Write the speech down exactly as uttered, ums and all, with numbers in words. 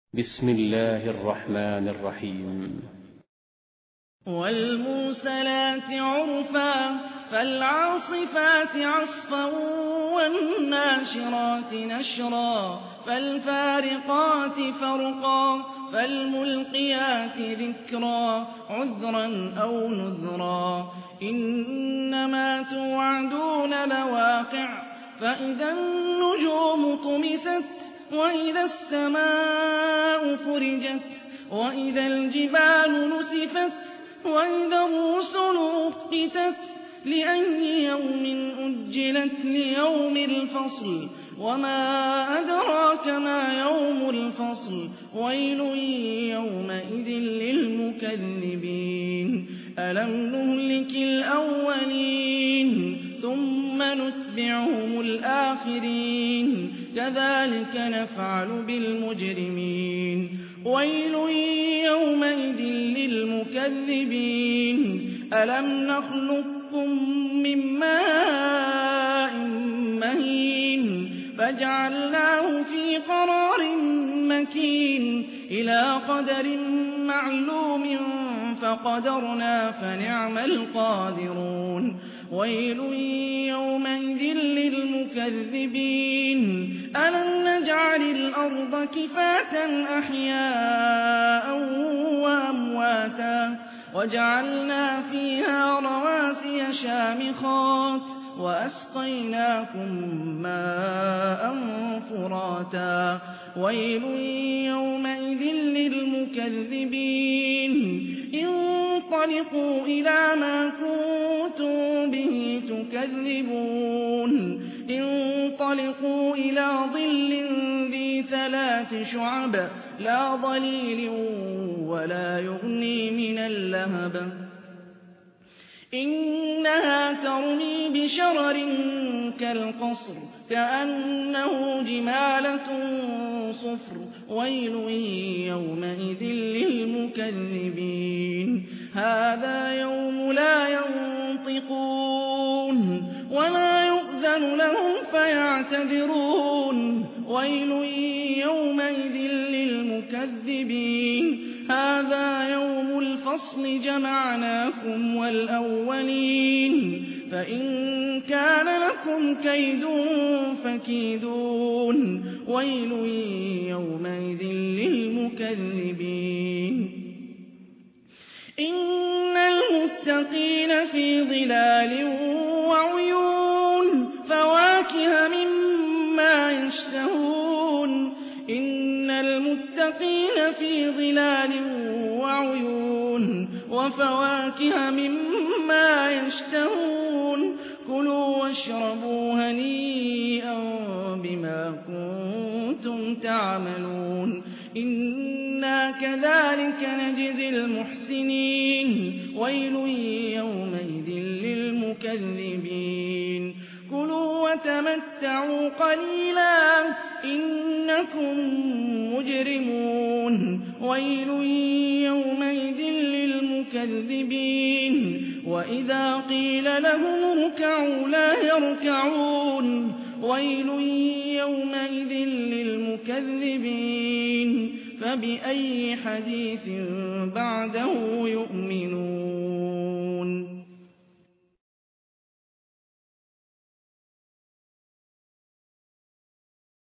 بسم الله الرحمن الرحيم. والمرسلات عرفا فالعاصفات عصفا والناشرات نشرا فالفارقات فرقا فالملقيات ذكرا عذرا أو نذرا إنما توعدون لواقع فإذا النجوم طمست وإذا السماء فرجت وإذا الجبال نسفت وإذا الرسل أقتت لأي يوم أجلت ليوم الفصل وما أدراك ما يوم الفصل ويل يومئذ للمكذبين ألم نهلك الأولين ثم نتبعهم الآخرين كذلك نفعل بالمجرمين ويل يومئذ للمكذبين ألم نخلقكم من ماء مهين فجعلناه في قرار مكين إلى قدر معلوم فقدرنا فنعم القادرون ويل يومئذ للمكذبين ألم نجعل الأرض كفاة أحياء وأمواتا وجعلنا فيها رواسي شامخات وأسقيناكم ماء فراتا ويل يومئذ للمكذبين انطلقوا إلى ما كنتم به تكذبون انطلقوا إلى ظل ذي ثلاث شعب لا ظليل ولا يغني من اللهب إنها ترمي بشرر كالقصر كأنه جمالة صفر ويل يومئذ للمكذبين هذا يوم لا ينطقون ولا يؤذن لهم فيعتذرون ويل يومئذ للمكذبين هذا يوم الفصل جمعناكم والأولين فإن كان لكم كيد فكيدون ويل يومئذ للمكذبين إن المتقين في ظلال وعيون فواكه مما يشتهون إن المتقين في ظلال وعيون وفواكه مما يشتهون كلوا واشربوا هنيئا بما كنتم تعملون إنا كذلك نجزي المحسنين ويل يومئذ للمكذبين كلوا وتمتعوا قليلا إنكم مجرمون ويل يومئذ للمكذبين وإذا قيل لهم اركعوا لا يركعون ويل يومئذ للمكذبين فبأي حديث بعده يؤمنون